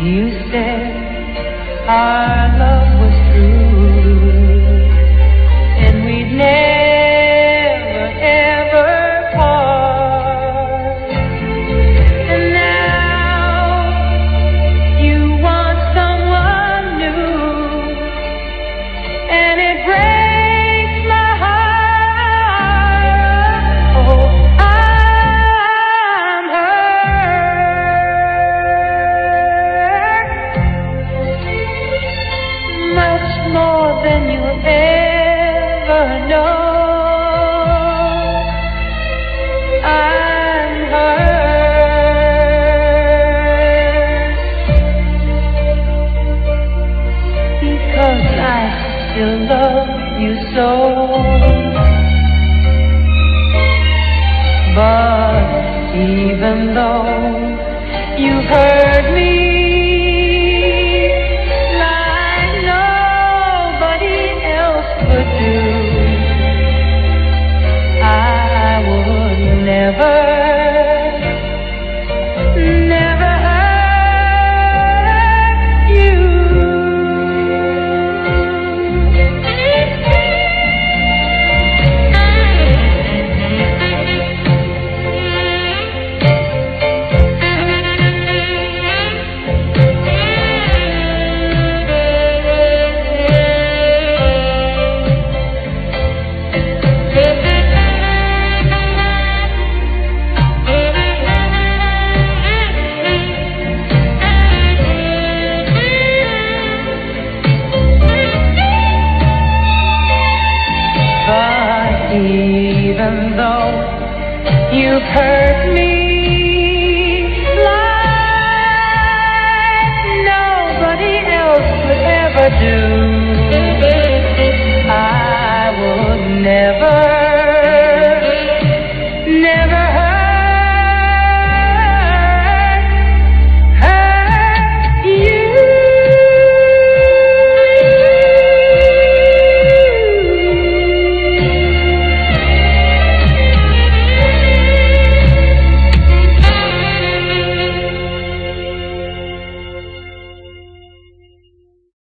You said our love was true, and we'd never ever part. And now you want someone new, and it breaks my heart. Oh, I'm hurt much more than you ever know. I'm hurt because I still love you so. But even though you hurt me like nobody else could do, I would never hurt you. But even though you've hurt me like nobody else could ever do,